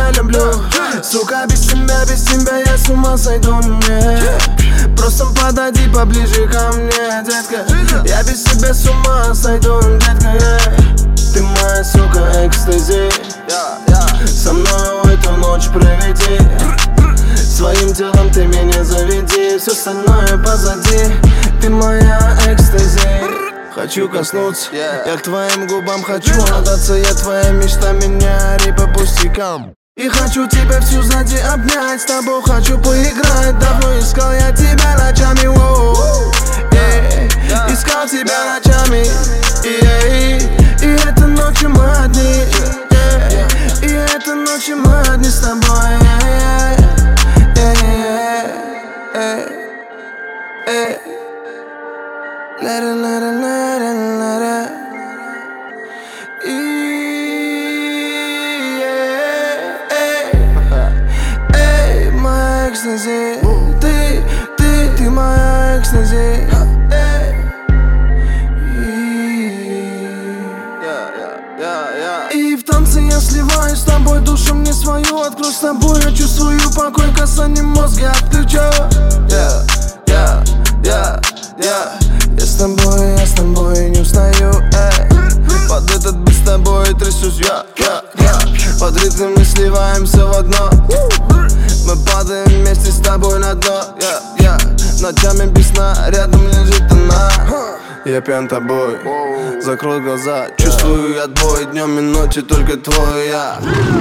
тебя люблю. Сука, без тебя я с ума сойду, мне. Просто подойди поближе ко мне, детка. Я без тебя с ума сойду, детка, Ты моя, сука, экстази. Со мной эту ночь проведи. Своим телом ты меня заведи. Все остальное позади. Ты моя экстази. Хочу коснуться, я к твоим губам хочу отдаться. Я твоя мечта, меня ори по пустякам. И хочу тебя всю сзади обнять, с тобой хочу поиграть. Давно искал я тебя ночами, искал тебя ночами. И этой ночью мы одни, и этой ночью мы одни с тобой. Моя экстази, ты моя экстази. И в танце я сливаюсь с тобой, душу мне свою открою с тобой. Я чувствую покой, касание мозга отключу. Я с тобой не устаю, Под этот бит с тобой трясусь я. Под ритм мы сливаемся в одно. Мы падаем вместе с тобой на дно, Ночами без сна, рядом лежит она. Я пьян тобой, закрой глаза. Чувствую отбой, днем и ночью только твой я.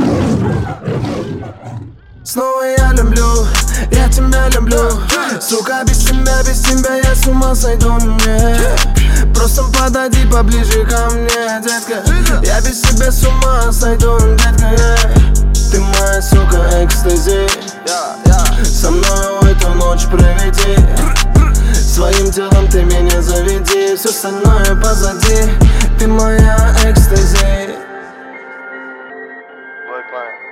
Снова я люблю, я тебя люблю. Сука, без тебя я с ума сойду, мне. Просто подойди поближе ко мне, детка. Я без тебя с ума сойду, детка, Ты моя, сука, экстази. Со мной эту ночь проведи. Своим телом ты меня заведи. Все остальное позади. Ты моя экстази.